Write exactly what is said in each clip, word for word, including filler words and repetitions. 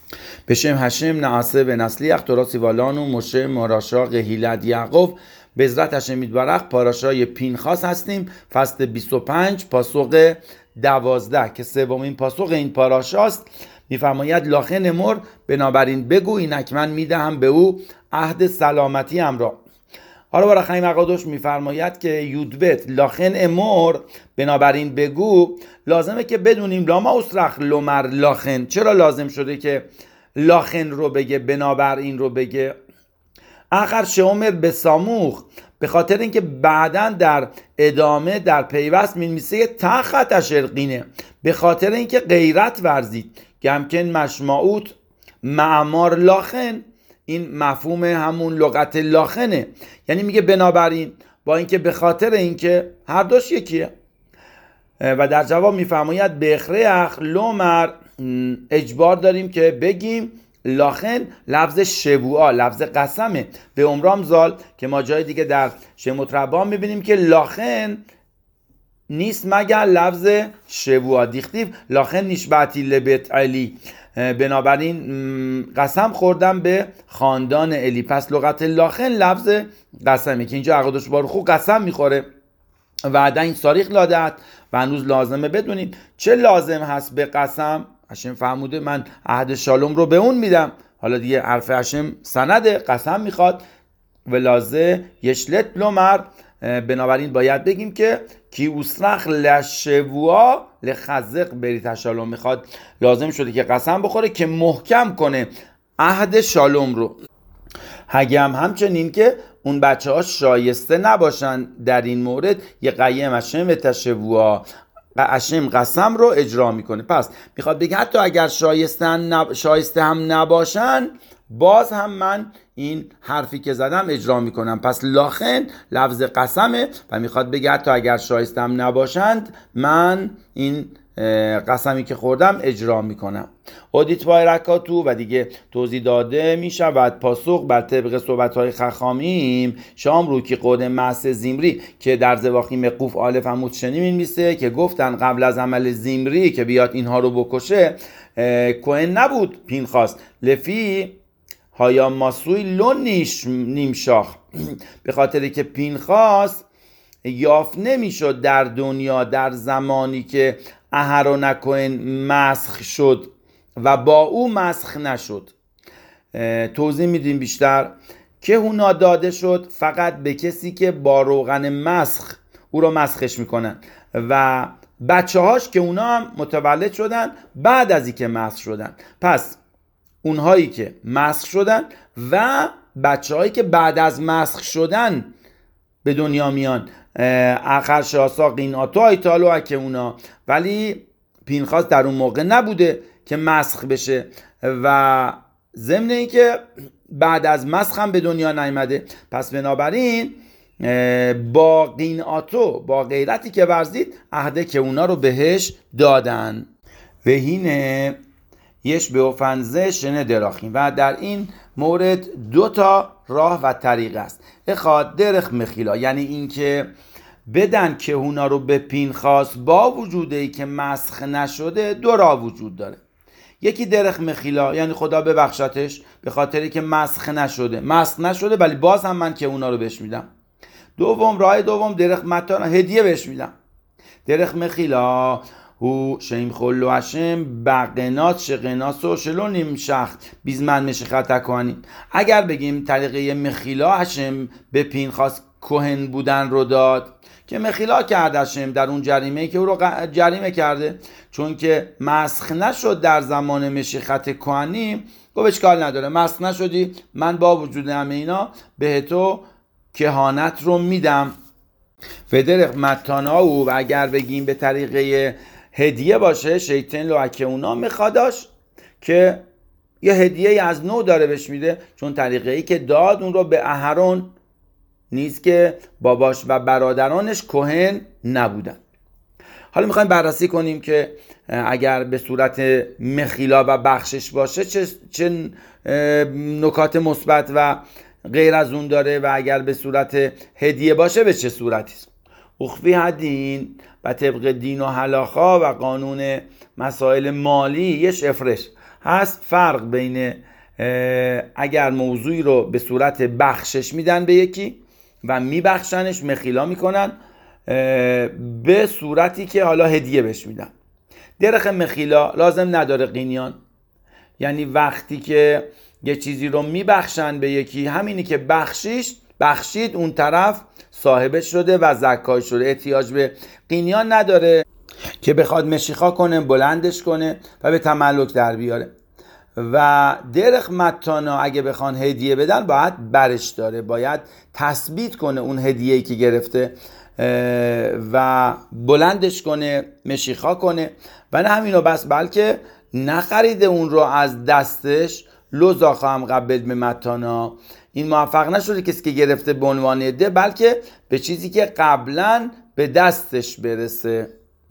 בשם השם נعسه و نسلیخ تراسی والانو مشه ماراشا قهیلت یعقوب. به عزت هشم یتبارک پاراشای پینخاس هستیم، فصل بیست و پنج پاسخ دوازده که سومین پاسخ این پاراشاست. میفرماید لاخن امر، بنابراین بگو اینک من میدهم به او عهد سلامتی را. حالا برای خیم اقادوش میفرماید که یودبت لاخن امر، بنابراین بگو، لازمه که بدونیم لاما اسرخ لومر لاخن، چرا لازم شده که لاخن رو بگه، بنابراین رو بگه. آخر شومر به ساموخ، به خاطر اینکه بعداً در ادامه در پیوست می‌نویسه تخت شرقینه، به خاطر اینکه غیرت ورزید. گمکن مشماعوت معمار لاخن، این مفهوم همون لغت لاخنه، یعنی میگه بنابراین، با اینکه به خاطر اینکه هر دوش یکیه. و در جواب میفرماید بخریخ لومر، اجبار داریم که بگیم لاخن لفظ شبوعا، لفظ قسمه به عمرام زال، که ما جای دیگه در شموت ربان میبینیم که لاخن نیست مگر لفظ شبوعا دیختیو لاخن نشبعتی لبیت علی، بنابراین قسم خوردم به خاندان الی. پس لغت لاخن لفظ قسمه که اینجا عقدش بارخو قسم میخوره وعده این صاریخ لادت و هنوز لازمه بدونیم چه لازم هست به قسم. هشم فرموده من عهد شالوم رو به اون میدم، حالا دیگه حرف هشم سنده، قسم میخواد و لازه یشلت لومر، بنابراین باید بگیم که کی اوسرخ لشبوعا لخزق بریت شالوم، میخواد لازم شده که قسم بخوره که محکم کنه عهد شالوم رو. هگم همچنین که اون بچه ها شایسته نباشن در این مورد، یه قیم هشم و تشبوعا، هشم قسم رو اجرا میکنه. پس میخواد بگه حتی اگر شایسته, نب... شایسته هم نباشن، باز هم من این حرفی که زدم اجرا میکنم. پس لاخن لفظ قسمه و میخواد بگه حتی اگر شایسته هم نباشند، من این قسمی که خوردم اجرا میکنم. اودیت وای رکاتو، و دیگه توضیح داده میشود پاسخ بر طبق صحبت‌های خخامیم شام رو که قود معس زیمری که در زواخی مقوف آلف عمود شنی می‌نویسه که گفتن قبل از عمل زیمری که بیاد اینها رو بکشه کوهن نبود پینخاس لفی هایا ماسوی لون نیمشاخ، به خاطری که پینخاس یافت نمیشد در دنیا در زمانی که اهرون کوهن مسخ شد و با او مسخ نشد. توضیح میدیم بیشتر که اونا داده شد فقط به کسی که با روغن مسخ او رو مسخش میکنن و بچه هاش که اونا هم متولد شدن بعد از اینکه مسخ شدن. پس اونهایی که مسخ شدن و بچه هایی که بعد از مسخ شدن به دنیا میان، آخر شاسا قیناتو ایتالو که اونا، ولی پینخاس در اون موقع نبوده که مسخ بشه و ضمن این که بعد از مسخ هم به دنیا نیامده. پس بنابراین با قیناتو، با غیرتی که ورزید، عهده که اونا رو بهش دادن. و هینه یش به افنزه شنه دراخیم، و در این مورد دو تا راه و طریق است. اخواد درخ مخیلا، یعنی این که بدن که اونا رو به پینخاس با وجوده ای که مسخ نشده، دو راه وجود داره. یکی درخ مخیلا، یعنی خدا ببخشتش به خاطری که مسخ نشده، مسخ نشده ولی باز هم من که اونا رو بهش میدم. دوم راه دوم درخ متانا، هدیه بهش میدم. درخ مخیلا هو شیم خلو هشم بقنات شقناس و شلو نیم شخت بیزمن مشخت کنیم. اگر بگیم طریقه مخیلا هشم به پینخاس کوهن بودن رو داد، که مخیلا کرده هشم در اون جریمه که او رو جریمه کرده، چون که مسخ نشد در زمان مشیخت کوهنی، گفت اشکال نداره مسخ نشدی، من با وجود همه اینا به تو کهانت رو میدم. فدرق متانا او، و اگر بگیم به طریقه هدیه باشه، شیطان لو که اونا میخواداش که یه هدیه از نو داره بهش میده، چون طریقه ای که داد اون رو به اهرون نیست که باباش و برادرانش کهن نبودن. حالا میخوایم بررسی کنیم که اگر به صورت مخیلا و بخشش باشه چه, چه نکات مثبت و غیر از اون داره، و اگر به صورت هدیه باشه به چه صورتی. اخفی هدین و طبق دین و هلاخا و قانون مسائل مالی یش افرش، هست فرق بین اگر موضوعی رو به صورت بخشش میدن به یکی و میبخشنش، مخیلا میکنن، به صورتی که حالا هدیه بهش میدن. درخ مخیلا لازم نداره قینیان، یعنی وقتی که یه چیزی رو میبخشن به یکی، همینی که بخشیش بخشید اون طرف صاحبش شده و زکای شده، احتیاج به قینیان نداره که بخواد مشیخا کنه، بلندش کنه و به تملک در بیاره. و درخ متانا اگه بخوان هدیه بدن باید برش داره، باید تثبیت کنه اون هدیه‌ای که گرفته و بلندش کنه، مشیخا کنه. و نه همینو بس، بلکه نخریده اون رو از دستش، لوزا خواهم قبل به متانا، این موفق نشده کسی که گرفته به عنوان هدیه، بلکه به چیزی که قبلا به دستش برسه.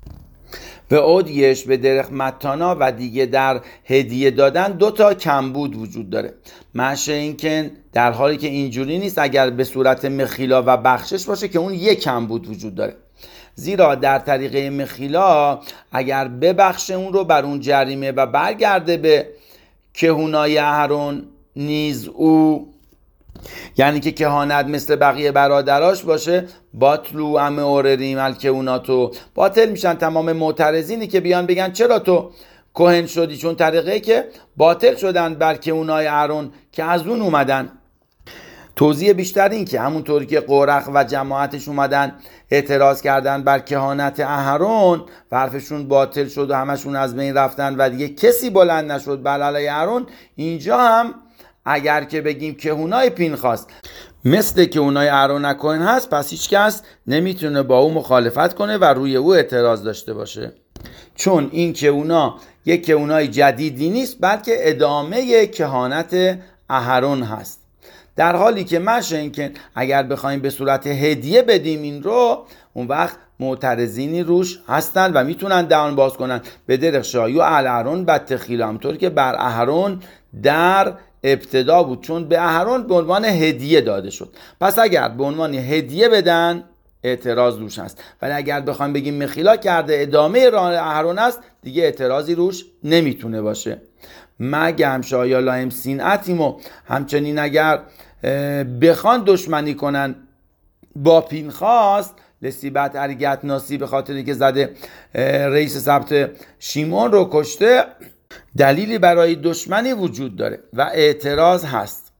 به اودیش به درخ متانا و دیگه در هدیه دادن دو تا کمبود وجود داره. مشه این که در حالی که اینجوری نیست، اگر به صورت مخیلا و بخشش باشه که اون یک کمبود وجود داره. زیرا در طریقه مخیلا اگر ببخشه اون رو بر اون جریمه و برگرده به کهونای اهرون نیز او، یعنی که کهانت مثل بقیه برادراش باشه، باطلو همه اورریم الکهوناتو، باطل میشن تمام معترضینی که بیان بگن چرا تو کهن شدی، چون طریقه که باطل شدن بر کهونای اهرون که از اون اومدن. توضیح بیشتر این که همونطوری که قرخ و جماعتش اومدن اعتراض کردن بر کهانت اهرون و حرفشون باطل شد و همشون از بین رفتن و دیگه کسی بلند نشد بر علیه اهرون، اینجا هم اگر که بگیم کهونای پینخاس مثل کهونای اهرون نکوهن هست، پس هیچ کس نمیتونه با او مخالفت کنه و روی او اعتراض داشته باشه، چون این کهونا یک کهونای جدیدی نیست، بلکه ادامه کهانت اهرون هست. در حالی که مشه این که اگر بخوایم به صورت هدیه بدیم این رو، اون وقت معترضینی روش هستن و میتونن دهان باز کنن به درخ شایو اهرون بدتخیل، همطور که بر اهرون در ابتدا بود، چون به اهرون به عنوان هدیه داده شد. پس اگر به عنوان هدیه بدن اعتراض روش هست، ولی اگر بخوایم بگیم مخیلا کرده ادامه راه اهرون است، دیگه اعتراضی روش نمیتونه باشه. مگه هم شایا لایم سینعتیم و همچنین اگر بخوان دشمنی کنن با پینخاس لسیبت ارگت ناسی، به خاطری که زده رئیس سبت شیمون رو کشته، دلیلی برای دشمنی وجود داره و اعتراض هست.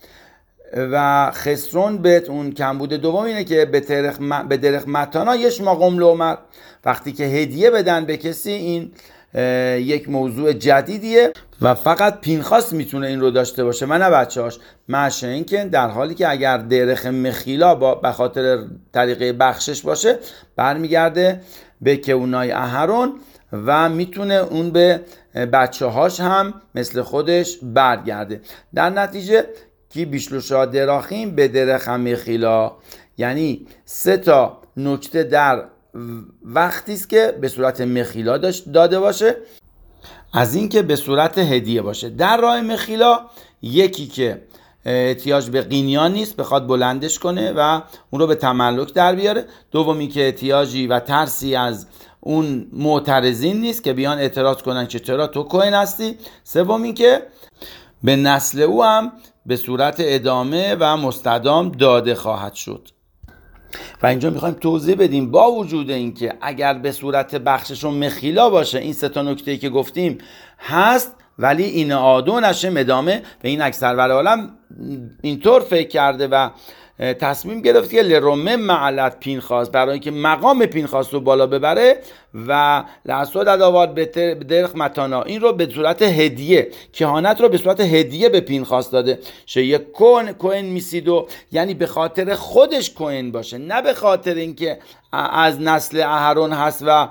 و خسرون بهت اون کمبود دوم اینه که به درخ م... به درخ متانا یش ما قمل عمر، وقتی که هدیه بدن به کسی، این یک موضوع جدیدیه و فقط پینخاس میتونه این رو داشته باشه و نه بچه‌هاش. مشه این که در حالی که اگر درخ مخیلا با به خاطر طریقه بخشش باشه، برمیگرده به کهونای اهرون و میتونه اون به بچه هاش هم مثل خودش برگرده. در نتیجه کی بیشلوشا دراخیم به درخ مخیلا، یعنی سه تا نکته در وقتی است که به صورت مخیلا داده باشه، از این که به صورت هدیه باشه. در راه مخیلا یکی که احتیاج به قینیان نیست، بخواد بلندش کنه و اون رو به تملک در بیاره. دومی که احتیاجی و ترسی از اون معترضین نیست که بیان اعتراض کنن که چرا تو کهن هستی. سومی که به نسل او هم به صورت ادامه و مستدام داده خواهد شد. و اینجا میخوایم توضیح بدیم با وجود این که اگر به صورت بخشش و مخیلا باشه، این سه تا نکته‌ای که گفتیم هست، ولی این آدو نشه ادامه. به این اکثر ور عالم اینطور فکر کرده و تصمیم گرفت که لرومه معلت پینخاس، برای اینکه مقام پینخاس رو بالا ببره و لحظه داداوار به درخ متانا، این رو به صورت هدیه، کهانت رو به صورت هدیه به پینخاس داده شه یک کهن کهن میسیدو، یعنی به خاطر خودش کهن باشه، نه به خاطر اینکه از نسل اهرون هست و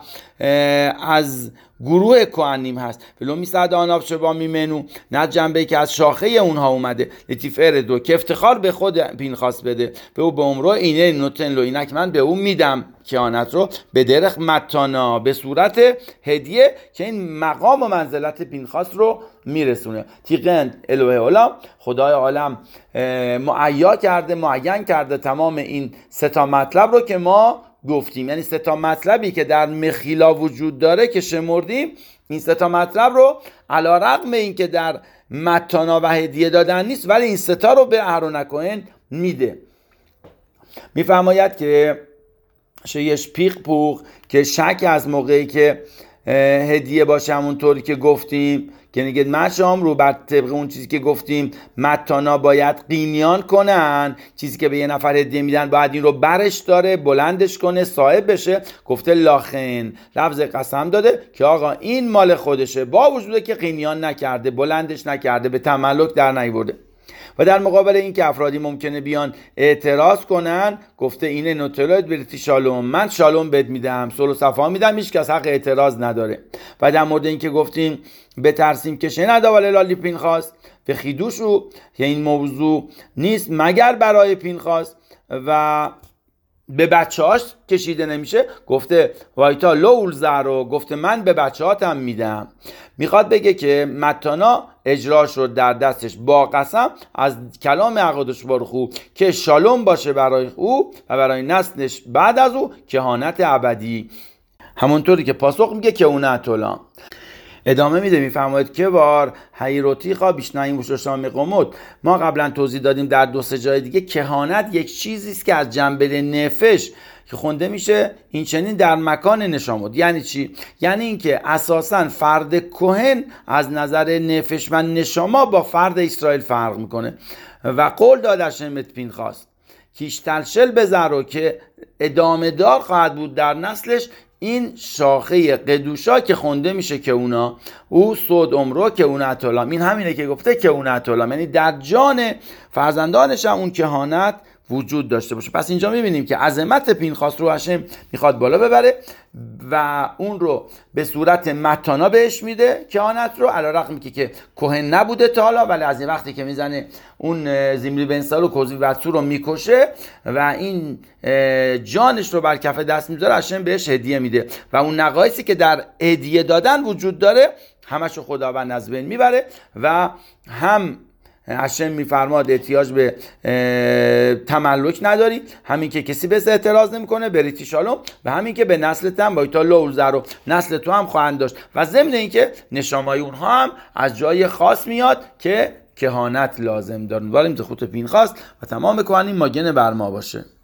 از گروه کهنیم هست. ولو میسعد آناف شبا میمنو، نه جنبه که از شاخه اونها اومده، لطیف اردو که افتخار به خود پینخاس بده، به او به عمرو اینه نوتن لو، اینک من به او میدم کهانت رو به درخ متانا به صورت هدیه که این مقام و منزلت پینخاس رو میرسونه. تیقن الوه عالم، خدای عالم معیا کرده، معین کرده تمام این سه تا مطلب رو که ما گفتیم، یعنی سه تا مطلبی که در مخیلا وجود داره که شمردیم، این سه تا مطلب رو علیرغم این که در متانا و هدیه دادن نیست، ولی این سه تا رو به اهرون الکهن میده. میفرماید که شیش پیق پوق که شک از موقعی که هدیه باشه همونطوری که گفتیم که نگید مشام رو بر طبق اون چیزی که گفتیم متانا باید قینیان کنن، چیزی که به یه نفر هدیه میدن باید این رو برش داره، بلندش کنه، صاحب بشه. گفته لاخن، لفظ قسم داده که آقا این مال خودشه، با وجوده که قینیان نکرده، بلندش نکرده، به تملک در نیورده. و در مقابل این که افرادی ممکنه بیان اعتراض کنن، گفته اینه نوتلوید بریتی شالوم، من شالوم بد میدم، صلح و صفا میدم، هیچ کس حق اعتراض نداره. و در مورد این که گفتیم بترسیم که شنده ولی لالی پینخاس به خیدوشو که این موضوع نیست مگر برای پینخاس و به بچه هاش کشیده نمیشه، گفته وایتا لول زرو، گفته من به بچه هاتم میدم. میخواد بگه که متانا اجرا شد در دستش با قسم از کلام عقادش بارخو که شالوم باشه برای او و برای نسلش بعد از او کهانت ابدی، همونطوری که پاسخ میگه که اون اتولا. ادامه میده میفرماید که بار حیروتی خواه بیشنایی موشوشام قمود. ما قبلا توضیح دادیم در دو سه جای دیگه کهانت یک چیزی است که از جنبه نفش که خونده میشه این چنین در مکان نشامود. یعنی چی؟ یعنی اینکه اساساً فرد کهن از نظر نفش و نشاما با فرد اسرائیل فرق میکنه و قول داد شمت پینخاس کیشتلشل بذارو که ادامه دار خواهد بود در نسلش این شاخه قدوشا که خونده میشه که اونا او سود عمرو که اون اتولام، این همینه که گفته که اون اتولام، یعنی در جان فرزندانش هم اون کهانت وجود داشته باشه. پس اینجا میبینیم که عظمت پینخاس رو هشم میخواد بالا ببره و اون رو به صورت متانا بهش میده کهانت رو، علیرغم که که کهن نبوده تا حالا، ولی از این وقتی که میزنه اون زیمری بنسال و کوزی واتسو رو میکشه و این جانش رو بر کف دست میذاره، هشم بهش هدیه میده و اون نقایصی که در هدیه دادن وجود داره همشو خداوند از بین میبره و هم هشم میفرماد احتیاج به تملک نداری، همین که کسی بهت اعتراض نمیکنه بریتی شالوم، و همین که به نسلت هم با تا لول زرو نسل تو هم خواهند داشت و ضمن اینکه نشامای اونها هم از جای خاص میاد که کهانت لازم دارن. واریم ز خوت پینخاس و تمام کهانیم ماگن بر ما باشه.